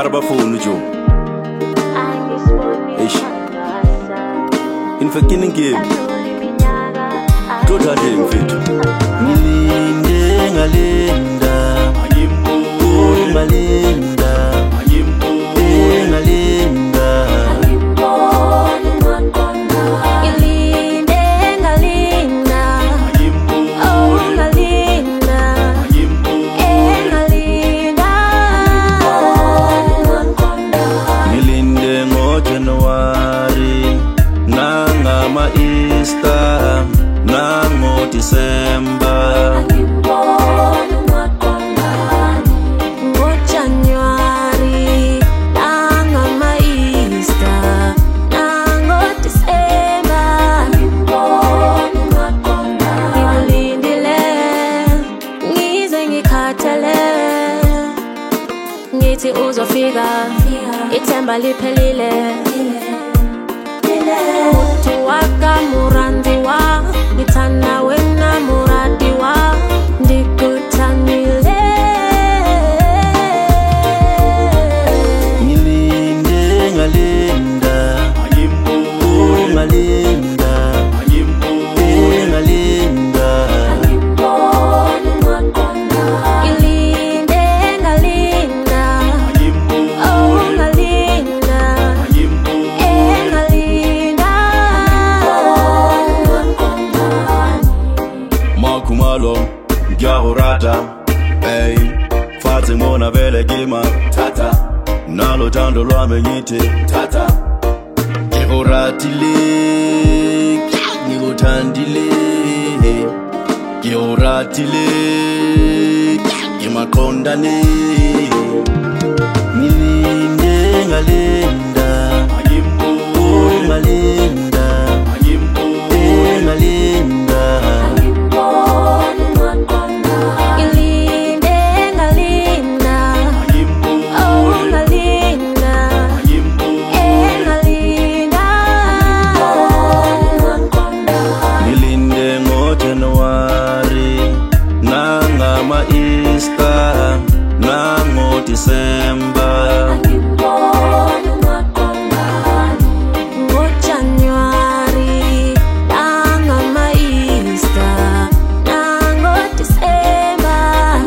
Garba phone jo. In verkennen game. Total dem fit. Nilinde ngalinda. Ngalinda. Ngalinda. Easter, nango December, ngo January, nango Easter, nango December, ngilindile, ngize ngikhathele, ngithi uzofika, ithemba liphelile. Mutu waka murandiwa, nitana wena muradiwa, ndikutanile. Nilinde ngalinda, ngalinda, ngalinda. Kumalo, Gahorata, hey, Fati Mona Vele Gima, Tata, Nalo Tando Ramenite, Tata, Gehoratile, Nilotandile, Gehoratile, Gimakondane, Nilinde Ngalinda, Ngalinda, Ngalinda. Easter, nango December, ngo January, nango Easter, nango December.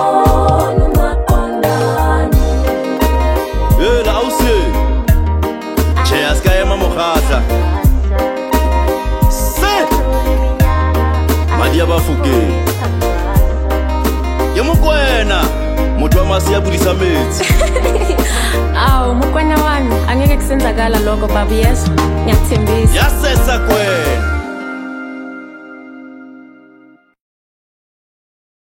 La aussi, cheers kaya mamokata, se, madia bafuke. Mukwena mutu wamasiya kulisa methi. Awu mukwena wami angeke kusenzakala lokho babu Yesu, ngiyakuthembisa. Yasesa kwena.